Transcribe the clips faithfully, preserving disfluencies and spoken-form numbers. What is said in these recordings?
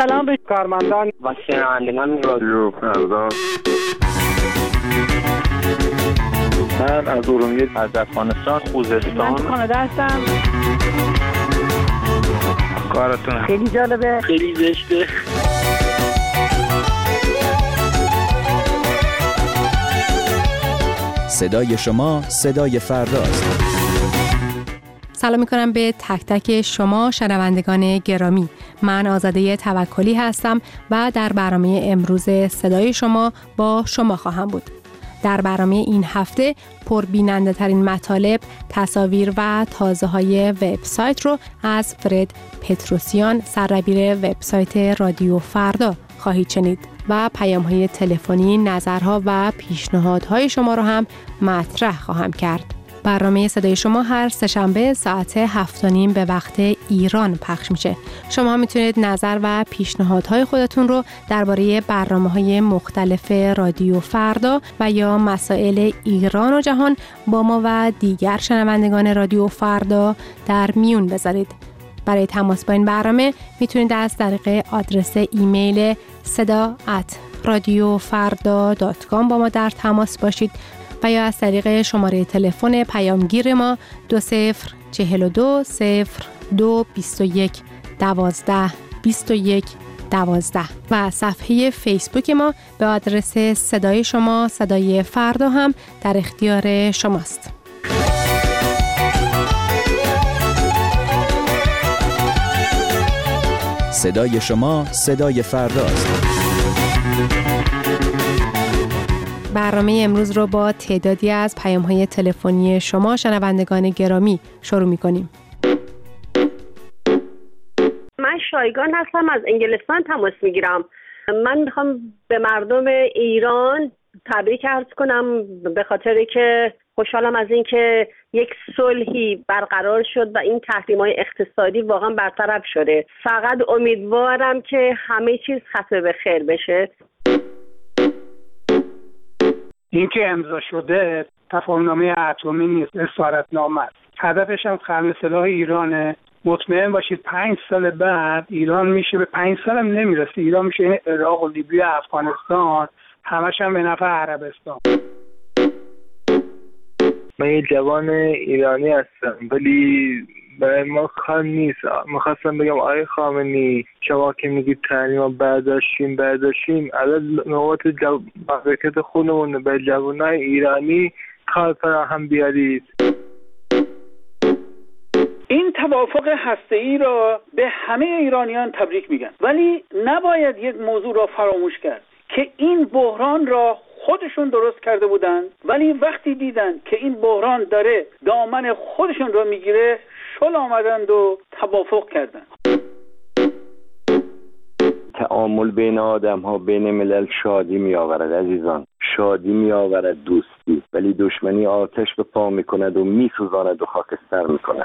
سلام به کارمندان و شنوندگان رادیو فردا. من از ارومیه، از افغانستان، خوزستان، من کانادا هستم. کارتون خیلی جالبه، خیلی زشته. صدای شما صدای فرداست. سلام میکنم به تک تک شما شنوندگان گرامی. من آزاده توکلی هستم و در برنامه امروز صدای شما با شما خواهم بود. در برنامه این هفته پربیننده ترین مطالب، تصاویر و تازه های وبسایت رو از فرد پتروسیان، سردبیر وبسایت رادیو فردا خواهید شنید و پیام های تلفنی، نظرها و پیشنهادهای شما رو هم مطرح خواهم کرد. برنامه صدای شما هر سه‌شنبه ساعت هفت و نیم به وقت ایران پخش میشه. شما میتونید نظر و پیشنهادهای خودتون رو درباره برنامه‌های مختلف رادیو فردا و یا مسائل ایران و جهان با ما و دیگر شنوندگان رادیو فردا در میون بذارید. برای تماس با این برنامه میتونید از طریق آدرس ایمیل صدا ات رادیو فردا دات کام با ما در تماس باشید و یا از طریق شماره تلفن پیامگیر ما دو صفر چهل و دو صفر دو بیست و یک دوازده بیست و یک دوازده و صفحه فیسبوک ما به آدرس صدای شما صدای فردا هم در اختیار شماست. صدای شما صدای فرداست. برنامه امروز رو با تعدادی از پیام‌های تلفنی شما شنوندگان گرامی شروع می‌کنیم. من شایگان هستم، از انگلستان تماس می‌گیرم. من می‌خوام به مردم ایران تبریک عرض کنم به خاطر که خوشحالم از این که یک صلحی برقرار شد و این تحریم‌های اقتصادی واقعا برطرف شده. فقط امیدوارم که همه چیز ختم به خیر بشه. این که امضا شده تفاهم‌نامه اتمی نیست، اسارتنامه است. هدفش هم خرم سلاح ایرانه. مطمئن باشید پنج سال بعد ایران میشه، به پنج سال هم نمیرسه، ایران میشه این عراق و لیبی و افغانستان، همش هم به نفع عربستان. من یه جوان ایرانی هستم ولی برای ما کار نیست. میخواستم بگم آقای خامنه‌ای، شما که میگید تحریم برداشتیم برداشتیم الان نوبت مملکت خودمون به جوانای ایرانی کار فراهم بیارید. این توافق هسته‌ای را به همه ایرانیان تبریک میگن، ولی نباید یک موضوع را فراموش کرد که این بحران را خودشون درست کرده بودن، ولی وقتی دیدن که این بحران داره دامن خودشون را میگیره شل آمدند و توافق کردند. تعامل بین آدم ها، بین ملل شادی می آورد عزیزان، شادی می آورد دوستی، ولی دشمنی آتش به پا می کند و می سوزاند و خاکستر می کند.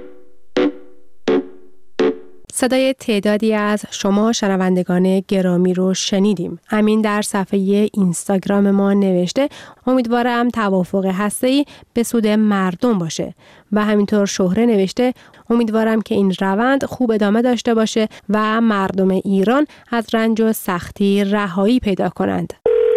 صدای تعدادی از شما شنوندگان گرامی رو شنیدیم. امین در صفحه اینستاگرام ما نوشته امیدوارم توافق هسته‌ای به سود مردم باشه و همینطور شهره نوشته امیدوارم که این روند خوب ادامه داشته باشه و مردم ایران از رنج و سختی رهایی پیدا کنند.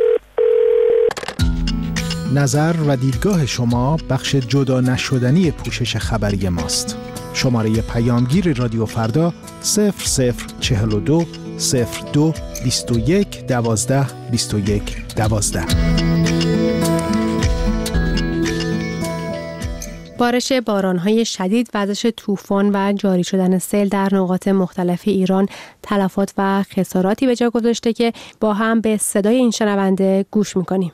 نظر و دیدگاه شما بخش جدا نشدنی پوشش خبری ماست. شماره پیامگیر رادیو فردا صفر صفر چهل و دو صفر دو بیست و یک دوازده بیست و یک دوازده. بارش باران‌های شدید، وزش طوفان و جاری شدن سیل در نقاط مختلف ایران تلفات و خساراتی به جا گذاشته که با هم به صدای این شنونده گوش می‌کنیم.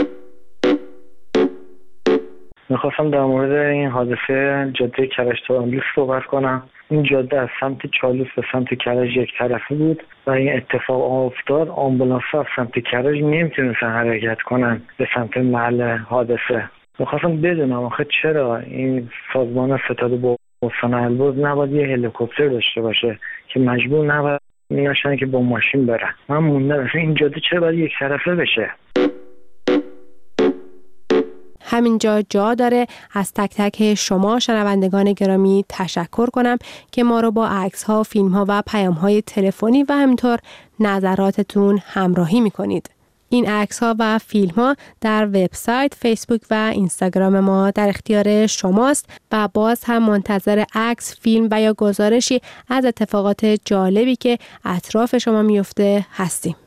میخواستم در مورد این حادثه جاده کرج تا امروز صحبت کنم. این جاده از سمت چالوس به سمت کرج یک طرفه بود و این اتفاق افتاد. آمبولانس‌ها از سمت کرج نمیتونستن حرکت کنن به سمت محل حادثه. میخواستم بدونم آخه چرا این سازمان ستاد بستان البرز نباید یه هلیکوپتر داشته باشه که مجبور نباید نشن که با ماشین برن. من موندم این جاده چرا باید یک طرفه بشه؟ همینجا جا داره از تک تک شما شنوندگان گرامی تشکر کنم که ما رو با عکس ها، فیلم ها و پیام های تلفنی و همینطور نظراتتون همراهی میکنید. این عکس ها و فیلم ها در وبسایت، فیسبوک و اینستاگرام ما در اختیار شماست و باز هم منتظر عکس، فیلم و یا گزارشی از اتفاقات جالبی که اطراف شما میفته هستیم.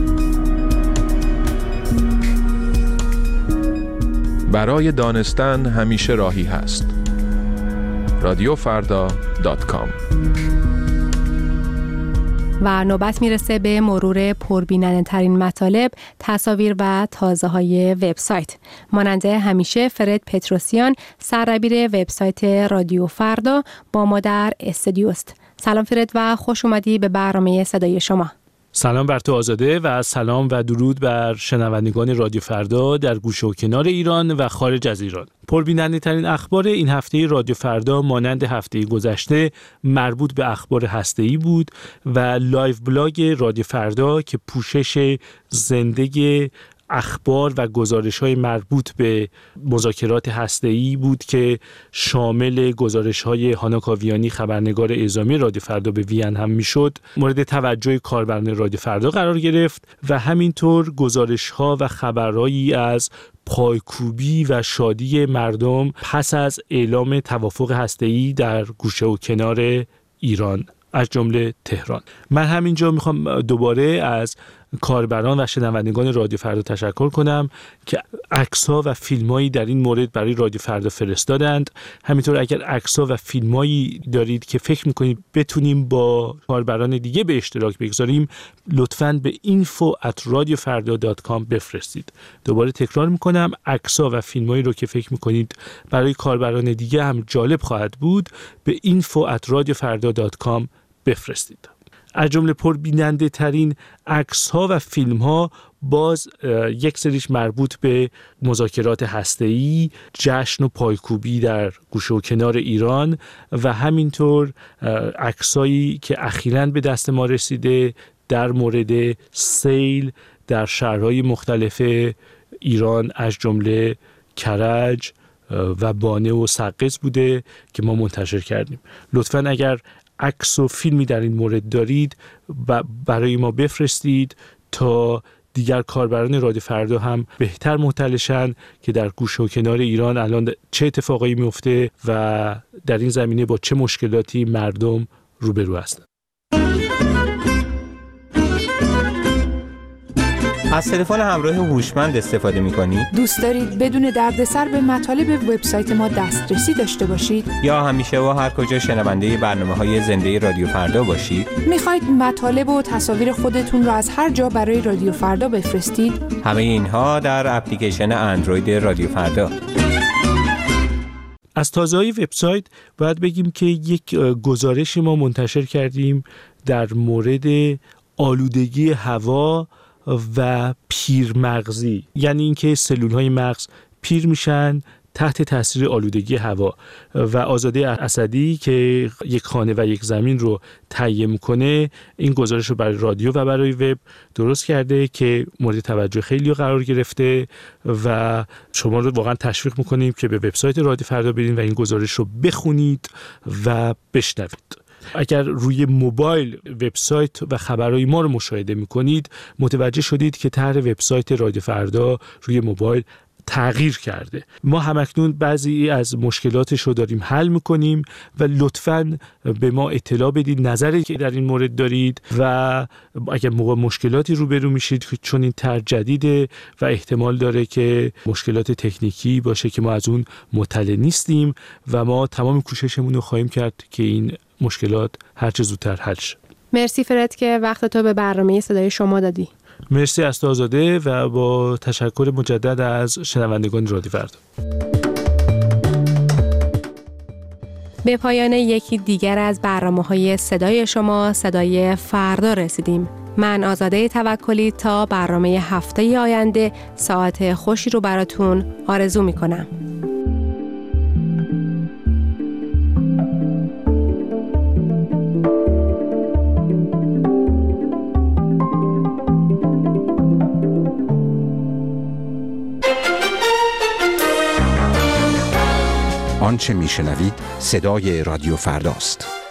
برای دانستن همیشه راهی هست. رادیو فردا دات کام. و نوبت میرسه به مرور پربیننده ترین مطالب، تصاویر و تازه های وبسایت. مانند همیشه فرد پتروسیان، سردبیر وبسایت رادیو فردا، با ما در استودیوست. سلام فرد و خوش اومدی به برنامه صدای شما. سلام بر تو آزاده و سلام و درود بر شنوندگان رادیو فردا در گوشه و کنار ایران و خارج از ایران. پربیننده ترین اخبار این هفته رادیو فردا مانند هفته گذشته مربوط به اخبار هسته‌ای بود و لایو بلاگ رادیو فردا که پوشش زنده اخبار و گزارش‌های مربوط به مذاکرات هسته‌ای بود که شامل گزارش‌های هانا کاویانی، خبرنگار اعزامی رادیو فردا به وین هم میشد، مورد توجه کاربران رادیو فردا قرار گرفت و همینطور گزارش‌ها و خبرهایی از پایکوبی و شادی مردم پس از اعلام توافق هسته‌ای در گوشه و کنار ایران از جمله تهران. من همینجا میخوام دوباره از کاربران و شنوندگان رادیو فردا تشکر کنم که عکس‌ها و فیلم‌هایی در این مورد برای رادیو فردا فرستادند. همینطور اگر عکس‌ها و فیلم‌هایی دارید که فکر می‌کنید بتونیم با کاربران دیگه به اشتراک بگذاریم، لطفاً به اینفو ات رادیو فردا دات کام بفرستید. دوباره تکرار می‌کنم، عکس‌ها و فیلم‌هایی رو که فکر می‌کنید برای کاربران دیگه هم جالب خواهد بود، به اینفو ات رادیو فردا دات کام بفرستید. از جمله پربیننده ترین عکس ها و فیلم ها باز یک سریش مربوط به مذاکرات هسته‌ای، جشن و پایکوبی در گوشه و کنار ایران و همینطور عکسایی که اخیراً به دست ما رسیده در مورد سیل در شهرهای مختلف ایران از جمله کرج و بانه و سقز بوده که ما منتشر کردیم. لطفاً اگر عکس و فیلمی در این مورد دارید برای ما بفرستید تا دیگر کاربران رادیو فردا هم بهتر مطلع شن که در گوشه و کنار ایران الان چه اتفاقایی میفته و در این زمینه با چه مشکلاتی مردم روبرو هستند. از تلفن همراه هوشمند استفاده می‌کنید؟ دوست دارید بدون دردسر به مطالب وبسایت ما دسترسی داشته باشید؟ یا همیشه و هر کجا شنونده برنامه‌های زنده رادیو فردا باشید؟ می‌خواید مطالب و تصاویر خودتون رو از هر جا برای رادیو فردا بفرستید؟ همه اینها در اپلیکیشن اندروید رادیو فردا. از تازه‌های وبسایت باید بگیم که یک گزارش ما منتشر کردیم در مورد آلودگی هوا و پیرمغزی، یعنی اینکه سلول‌های مغز پیر میشن تحت تاثیر آلودگی هوا و آزاده اسدی که یک خانه و یک زمین رو تهیه میکنه این گزارش رو برای رادیو و برای وب درست کرده که مورد توجه خیلی قرار گرفته و شما رو واقعا تشویق میکنیم که به وبسایت رادیو فردا برید و این گزارش رو بخونید و بشنوید. اگر روی موبایل وبسایت و خبرهای ما رو مشاهده میکنید متوجه شدید که طرح وبسایت رادیو فردا روی موبایل تغییر کرده. ما همکنون بعضی از مشکلاتش رو داریم حل میکنیم و لطفاً به ما اطلاع بدید نظری که در این مورد دارید و اگر موقع مشکلاتی روبرو میشید چون این طرح جدیده و احتمال داره که مشکلات تکنیکی باشه که ما از اون مطلع نیستیم و ما تمام کوششمون رو خواهیم کرد که این مشکلات هر چه زودتر حل شه. مرسی فرد که وقت تو به برنامه صدای شما دادی. مرسی از تو آزاده و با تشکر مجدد از شنوندگان رادیو فردا. به پایان یکی دیگر از برنامه‌های صدای شما، صدای فردا رسیدیم. من آزاده توکلی تا برنامه هفته آینده ساعت خوشی رو براتون آرزو می‌کنم. آنچه میشنوید صدای رادیو فرداست.